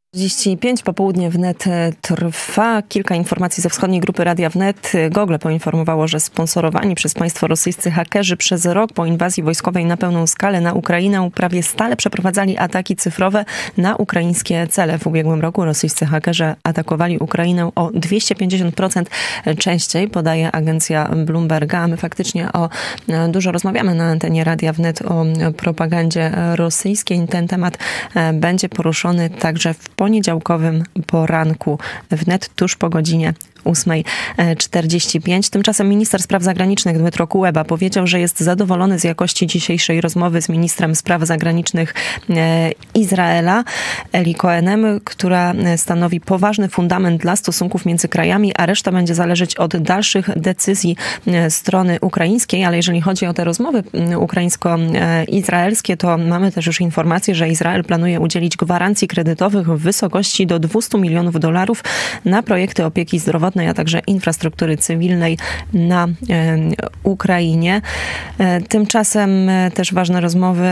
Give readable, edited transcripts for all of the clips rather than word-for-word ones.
45 popołudnie wnet trwa. Kilka informacji ze wschodniej grupy Radia Wnet. Google poinformowało, że sponsorowani przez państwo rosyjscy hakerzy przez rok po inwazji wojskowej na pełną skalę na Ukrainę prawie stale przeprowadzali ataki cyfrowe na ukraińskie cele. W ubiegłym roku rosyjscy hakerzy atakowali Ukrainę o 250% częściej, podaje agencja Bloomberga. My faktycznie dużo rozmawiamy na antenie Radia Wnet o propagandzie rosyjskiej. Ten temat będzie poruszony także w poniedziałkowym poranku wnet tuż po godzinie 8:45. Tymczasem minister spraw zagranicznych Dmytro Kuleba powiedział, że jest zadowolony z jakości dzisiejszej rozmowy z ministrem spraw zagranicznych Izraela, Eli Cohenem, która stanowi poważny fundament dla stosunków między krajami, a reszta będzie zależeć od dalszych decyzji strony ukraińskiej. Ale jeżeli chodzi o te rozmowy ukraińsko-izraelskie, to mamy też już informację, że Izrael planuje udzielić gwarancji kredytowych w wysokości do $200 milionów na projekty opieki zdrowotnej, a także infrastruktury cywilnej na Ukrainie. Tymczasem też ważne rozmowy.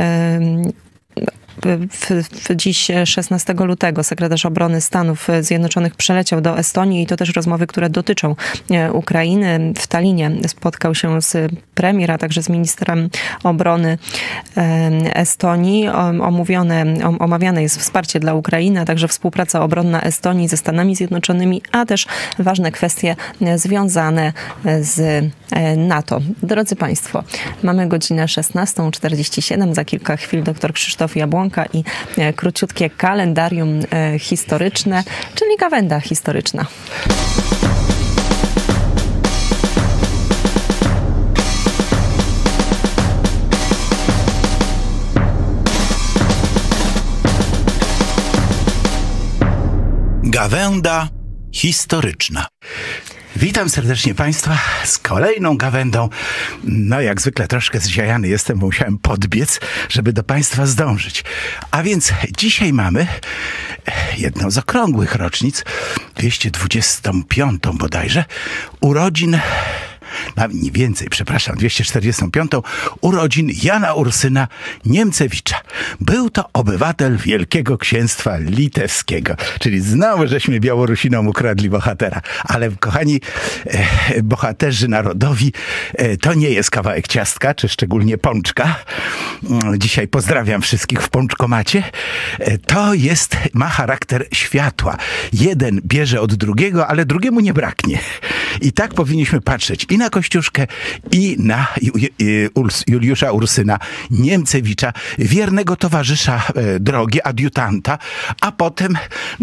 Dziś 16 lutego sekretarz obrony Stanów Zjednoczonych przyleciał do Estonii i to też rozmowy, które dotyczą Ukrainy. W Tallinie spotkał się z premier, a także z ministrem obrony Estonii. Omawiane jest wsparcie dla Ukrainy, a także współpraca obronna Estonii ze Stanami Zjednoczonymi, a też ważne kwestie związane z NATO. Drodzy Państwo, mamy godzinę 16:47. Za kilka chwil dr Krzysztof Jabłonka i króciutkie kalendarium historyczne, czyli gawenda historyczna. Gawenda historyczna. Witam serdecznie Państwa z kolejną gawędą. No jak zwykle troszkę zziajany jestem, bo musiałem podbiec, żeby do Państwa zdążyć. A więc dzisiaj mamy jedną z okrągłych rocznic, 225 bodajże, urodzin, nie więcej, przepraszam, 245. urodzin Jana Ursyna Niemcewicza. Był to obywatel Wielkiego Księstwa Litewskiego, czyli znowu żeśmy Białorusinom ukradli bohatera. Ale kochani, bohaterzy narodowi, to nie jest kawałek ciastka, czy szczególnie pączka. Dzisiaj pozdrawiam wszystkich w pączkomacie. To ma charakter światła. Jeden bierze od drugiego, ale drugiemu nie braknie. I tak powinniśmy patrzeć i na Kościuszkę, i na Juliusza Ursyna Niemcewicza, wiernego towarzysza drogi, adiutanta, a potem,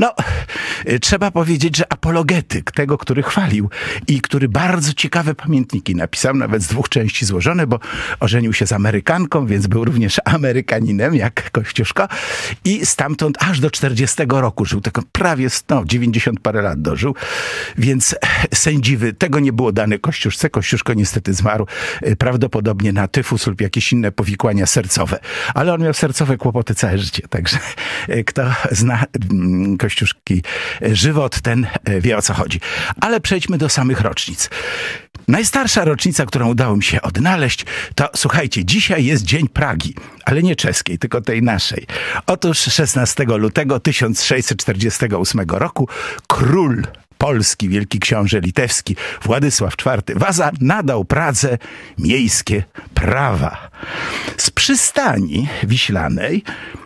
trzeba powiedzieć, że apologetyk tego, który chwalił i który bardzo ciekawe pamiętniki napisał, nawet z 2 części złożone, bo ożenił się z Amerykanką, więc był również Amerykaninem, jak Kościuszko, i stamtąd aż do 40 roku żył, tylko prawie 90 parę lat dożył, więc sędziwy, tego nie było dane Kościuszce. Kościuszko niestety zmarł prawdopodobnie na tyfus lub jakieś inne powikłania sercowe. Ale on miał sercowe kłopoty całe życie. Także kto zna Kościuszki żywot, ten wie, o co chodzi. Ale przejdźmy do samych rocznic. Najstarsza rocznica, którą udało mi się odnaleźć, to słuchajcie, dzisiaj jest Dzień Pragi, ale nie czeskiej, tylko tej naszej. Otóż 16 lutego 1648 roku król Polski, wielki książę litewski Władysław IV Waza nadał Pradze miejskie prawa. Z przystani wiślanej,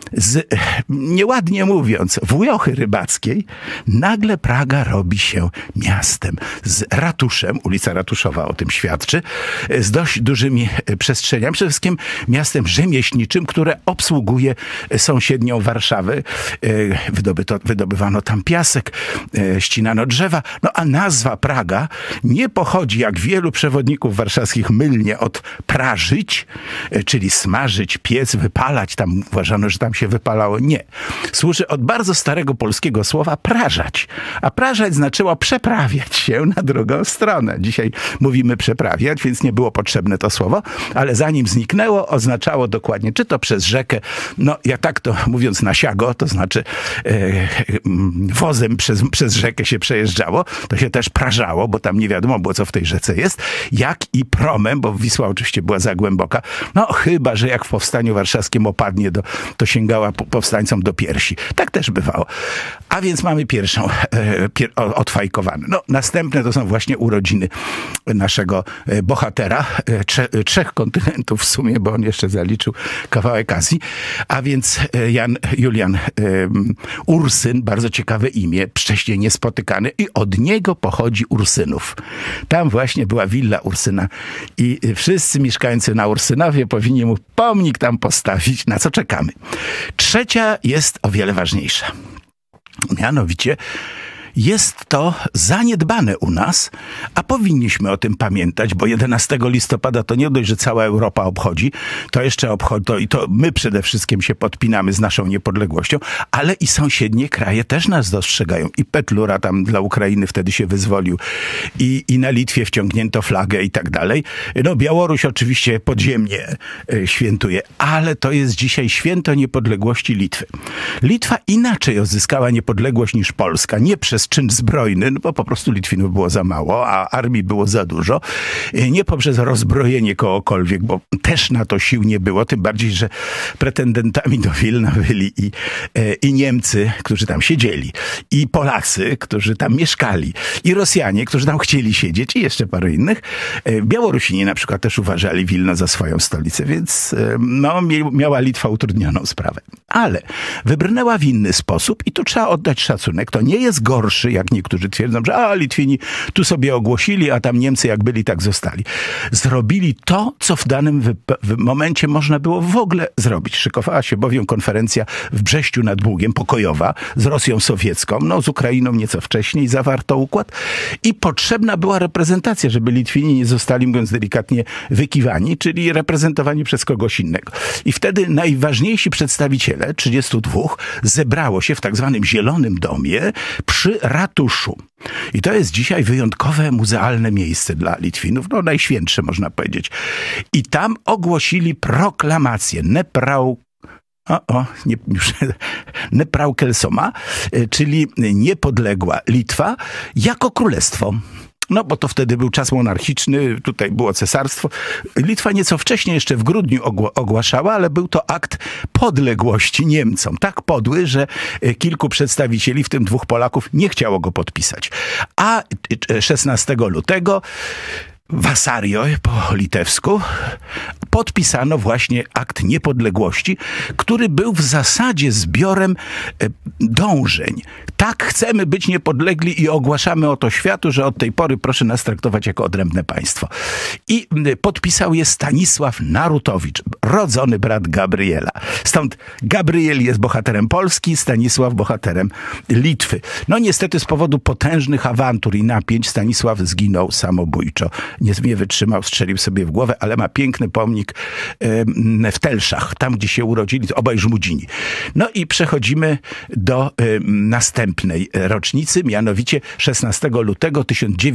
nieładnie mówiąc, włochy rybackiej, nagle Praga robi się miastem z ratuszem, ulica Ratuszowa o tym świadczy, z dość dużymi przestrzeniami, przede wszystkim miastem rzemieślniczym, które obsługuje sąsiednią Warszawę. Wydobywano tam piasek, ścinano drzewa, a nazwa Praga nie pochodzi, jak wielu przewodników warszawskich mylnie, od prażyć, czyli smażyć, piec, wypalać, tam uważano, że tam się wypalało. Nie. Służy od bardzo starego polskiego słowa prażać. A prażać znaczyło przeprawiać się na drugą stronę. Dzisiaj mówimy przeprawiać, więc nie było potrzebne to słowo, ale zanim zniknęło, oznaczało dokładnie, czy to przez rzekę, ja tak to mówiąc na siago, to znaczy wozem przez rzekę się przejeżdża przejeżdżało, to się też prażało, bo tam nie wiadomo było, co w tej rzece jest, jak i promem, bo Wisła oczywiście była za głęboka. No chyba, że jak w Powstaniu Warszawskim opadnie, to sięgała powstańcom do piersi. Tak też bywało. A więc mamy pierwszą odfajkowane. No, następne to są właśnie urodziny naszego bohatera, trzech kontynentów w sumie, bo on jeszcze zaliczył kawałek Azji. A więc Julian Ursyn, bardzo ciekawe imię, wcześniej niespotykany i od niego pochodzi Ursynów. Tam właśnie była willa Ursyna i wszyscy mieszkający na Ursynowie powinni mu pomnik tam postawić, na co czekamy. Trzecia jest o wiele ważniejsza. Mianowicie jest to zaniedbane u nas, a powinniśmy o tym pamiętać, bo 11 listopada to nie dość, że cała Europa obchodzi, to jeszcze obchodzi, to my przede wszystkim się podpinamy z naszą niepodległością, ale i sąsiednie kraje też nas dostrzegają. I Petlura tam dla Ukrainy wtedy się wyzwolił i na Litwie wciągnięto flagę i tak dalej. No Białoruś oczywiście podziemnie świętuje, ale to jest dzisiaj święto niepodległości Litwy. Litwa inaczej odzyskała niepodległość niż Polska, nie przez czyn zbrojny, no bo po prostu Litwinów było za mało, a armii było za dużo. Nie poprzez rozbrojenie kogokolwiek, bo też na to sił nie było, tym bardziej, że pretendentami do Wilna byli i Niemcy, którzy tam siedzieli, i Polacy, którzy tam mieszkali, i Rosjanie, którzy tam chcieli siedzieć, i jeszcze parę innych. Białorusini na przykład też uważali Wilno za swoją stolicę, więc no, miała Litwa utrudnioną sprawę. Ale wybrnęła w inny sposób i tu trzeba oddać szacunek. To nie jest gorszy, jak niektórzy twierdzą, że Litwini tu sobie ogłosili, a tam Niemcy jak byli, tak zostali. Zrobili to, co w danym momencie można było w ogóle zrobić. Szykowała się bowiem konferencja w Brześciu nad Bugiem, pokojowa, z Rosją sowiecką, no z Ukrainą nieco wcześniej zawarto układ i potrzebna była reprezentacja, żeby Litwini nie zostali, mówiąc delikatnie, wykiwani, czyli reprezentowani przez kogoś innego. I wtedy najważniejsi przedstawiciele, 32, zebrało się w tak zwanym Zielonym Domie przy ratuszu. I to jest dzisiaj wyjątkowe muzealne miejsce dla Litwinów, no najświętsze można powiedzieć. I tam ogłosili proklamację Neprau Kelsoma, czyli niepodległa Litwa, jako królestwo. No bo to wtedy był czas monarchiczny, tutaj było cesarstwo. Litwa nieco wcześniej, jeszcze w grudniu ogłaszała, ale był to akt podległości Niemcom. Tak podły, że kilku przedstawicieli, w tym 2 Polaków, nie chciało go podpisać. A 16 lutego Vasario po litewsku podpisano właśnie akt niepodległości, który był w zasadzie zbiorem dążeń. Tak, chcemy być niepodlegli i ogłaszamy oto światu, że od tej pory proszę nas traktować jako odrębne państwo. I podpisał je Stanisław Narutowicz, rodzony brat Gabriela. Stąd Gabriel jest bohaterem Polski, Stanisław bohaterem Litwy. No niestety z powodu potężnych awantur i napięć Stanisław zginął samobójczo. Nie wytrzymał, strzelił sobie w głowę, ale ma piękny pomnik w Telszach, tam gdzie się urodzili, obaj Żmudzini. No i przechodzimy do następnej rocznicy, mianowicie 16 lutego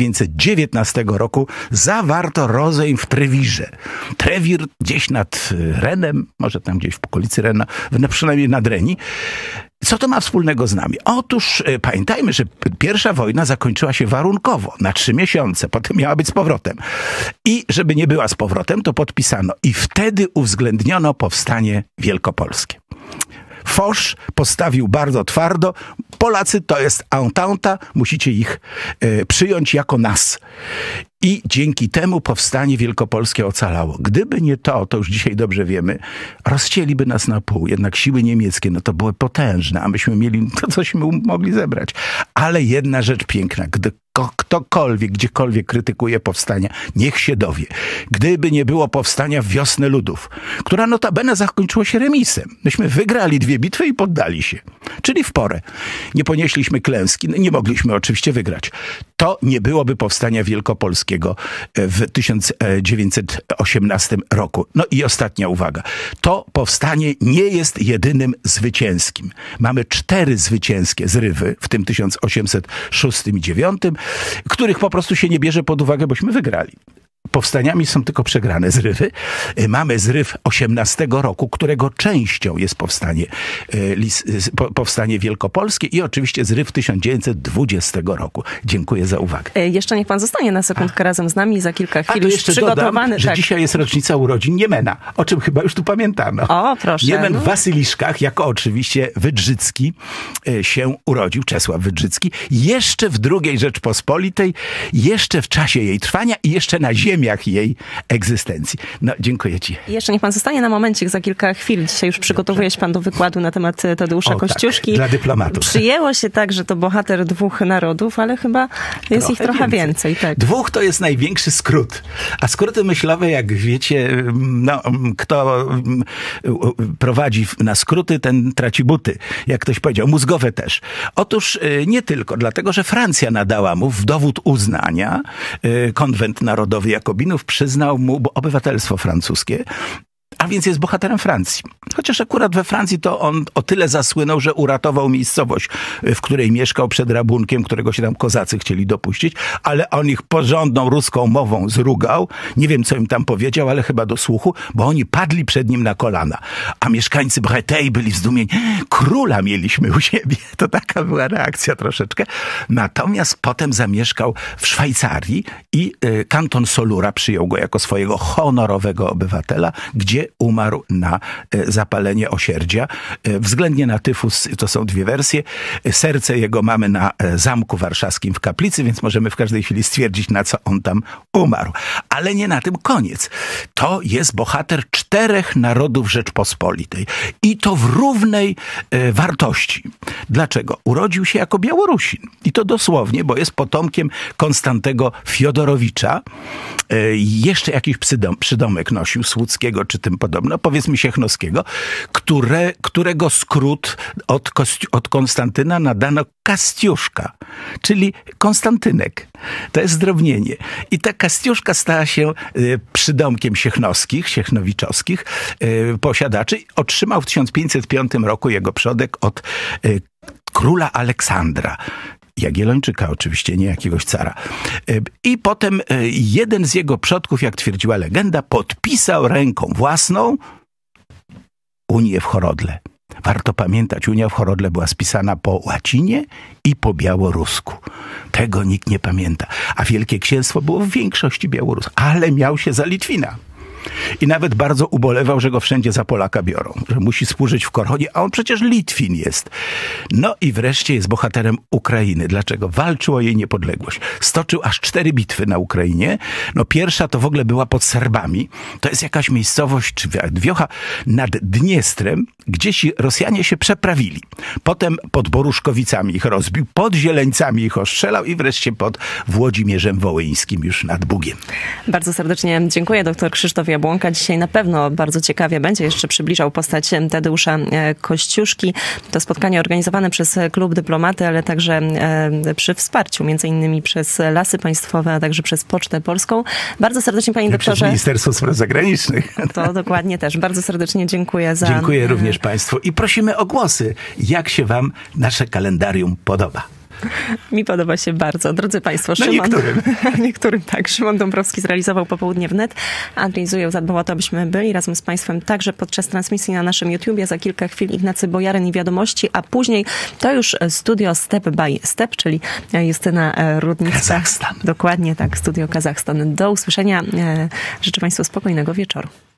1919 roku zawarto rozejm w Trewirze. Trewir gdzieś nad Renem, może tam gdzieś w okolicy Rena, przynajmniej nad Reni. Co to ma wspólnego z nami? Otóż pamiętajmy, że pierwsza wojna zakończyła się warunkowo, na 3 miesiące, potem miała być z powrotem. I żeby nie była z powrotem, to podpisano. I wtedy uwzględniono powstanie wielkopolskie. Foch postawił bardzo twardo, Polacy to jest entente, musicie ich przyjąć jako nas. I dzięki temu powstanie wielkopolskie ocalało. Gdyby nie to już dzisiaj dobrze wiemy, rozcięliby nas na pół. Jednak siły niemieckie, no to były potężne, a myśmy mieli to, cośmy mogli zebrać. Ale jedna rzecz piękna, gdy ktokolwiek, gdziekolwiek krytykuje powstania, niech się dowie. Gdyby nie było powstania w Wiosnę Ludów, która notabene zakończyło się remisem. Myśmy wygrali 2 bitwy i poddali się. Czyli w porę. Nie ponieśliśmy klęski, nie mogliśmy oczywiście wygrać. To nie byłoby powstania wielkopolskiego w 1918 roku. No i ostatnia uwaga. To powstanie nie jest jedynym zwycięskim. Mamy 4 zwycięskie zrywy, w tym 1806 i 1809, których po prostu się nie bierze pod uwagę, bośmy wygrali. powstaniami są tylko przegrane zrywy. Mamy zryw 18 roku, którego częścią jest powstanie wielkopolskie i oczywiście zryw 1920 roku. Dziękuję za uwagę. Jeszcze niech pan zostanie na sekundkę razem z nami, za kilka chwil już jeszcze przygotowany. Dodam, że dzisiaj jest rocznica urodzin Niemena, o czym chyba już tu pamiętano. O, proszę. Niemen w Wasyliszkach, jako oczywiście Wydrzycki się urodził, Czesław Wydrzycki, jeszcze w II Rzeczpospolitej, jeszcze w czasie jej trwania i jeszcze na ziemiach jej egzystencji. No, dziękuję ci. Jeszcze niech pan zostanie na momencik, za kilka chwil. Dzisiaj już przygotowuje się pan do wykładu na temat Tadeusza Kościuszki. Tak, dla dyplomatów. Przyjęło się tak, że to bohater dwóch narodów, ale chyba jest ich trochę więcej. Tak. Dwóch to jest największy skrót. A skróty myślowe, jak wiecie, no, kto prowadzi na skróty, ten traci buty. Jak ktoś powiedział, mózgowe też. Otóż nie tylko, dlatego, że Francja nadała mu w dowód uznania, konwent narodowy Jakobinów przyznał mu obywatelstwo francuskie, a więc jest bohaterem Francji. Chociaż akurat we Francji to on o tyle zasłynął, że uratował miejscowość, w której mieszkał przed rabunkiem, którego się tam kozacy chcieli dopuścić, ale on ich porządną ruską mową zrugał. Nie wiem, co im tam powiedział, ale chyba do słuchu, bo oni padli przed nim na kolana. A mieszkańcy Breteuil byli zdumieni. Króla mieliśmy u siebie. To taka była reakcja troszeczkę. Natomiast potem zamieszkał w Szwajcarii i kanton Solura przyjął go jako swojego honorowego obywatela, gdzie umarł na zapalenie osierdzia. Względnie na tyfus, to są dwie wersje. Serce jego mamy na Zamku Warszawskim w kaplicy, więc możemy w każdej chwili stwierdzić, na co on tam umarł. Ale nie na tym koniec. To jest bohater 4 narodów Rzeczpospolitej. I to w równej wartości. Dlaczego? Urodził się jako Białorusin. I to dosłownie, bo jest potomkiem Konstantego Fiodorowicza. Jeszcze jakiś przydomek nosił, Słuckiego czy tym podobno, powiedzmy Siechnowskiego, którego skrót od Konstantyna nadano Kastiuszka, czyli Konstantynek. To jest zdrobnienie. I ta Kastiuszka stała się przydomkiem siechnowiczowskich posiadaczy. Otrzymał w 1505 roku jego przodek od króla Aleksandra. Jagiellończyka oczywiście, nie jakiegoś cara. I potem jeden z jego przodków, jak twierdziła legenda, podpisał ręką własną Unię w Horodle. Warto pamiętać, Unia w Horodle była spisana po łacinie i po białorusku. Tego nikt nie pamięta. A Wielkie Księstwo było w większości białoruskie, ale miał się za Litwina. I nawet bardzo ubolewał, że go wszędzie za Polaka biorą, że musi służyć w koronie, a on przecież Litwin jest. No i wreszcie jest bohaterem Ukrainy. Dlaczego? Walczył o jej niepodległość. Stoczył aż 4 bitwy na Ukrainie. No pierwsza to w ogóle była pod Serbami. To jest jakaś miejscowość, czy wiocha nad Dniestrem, gdzie ci Rosjanie się przeprawili. Potem pod Boruszkowicami ich rozbił, pod Zieleńcami ich ostrzelał i wreszcie pod Włodzimierzem Wołyńskim już nad Bugiem. Bardzo serdecznie dziękuję, dr Krzysztof Jabłonka. Dzisiaj na pewno bardzo ciekawie będzie jeszcze przybliżał postać Tadeusza Kościuszki. To spotkanie organizowane przez Klub Dyplomaty, ale także przy wsparciu między innymi przez Lasy Państwowe, a także przez Pocztę Polską. Bardzo serdecznie, panie doktorze. Przez Ministerstwo Spraw Zagranicznych. To dokładnie też. Bardzo serdecznie dziękuję za... Dziękuję również państwu i prosimy o głosy. Jak się wam nasze kalendarium podoba? Mi podoba się bardzo. Drodzy państwo, No niektórym. Niektórym tak. Szymon Dąbrowski zrealizował Popołudnie wnet. Andrzej Zujeł zadbał o to, abyśmy byli razem z państwem także podczas transmisji na naszym YouTubie. Za kilka chwil Ignacy Bojaryn i Wiadomości, a później to już studio Step by Step, czyli Justyna Rudnicka. Kazachstan. Dokładnie tak, studio Kazachstan. Do usłyszenia. Życzę państwu spokojnego wieczoru.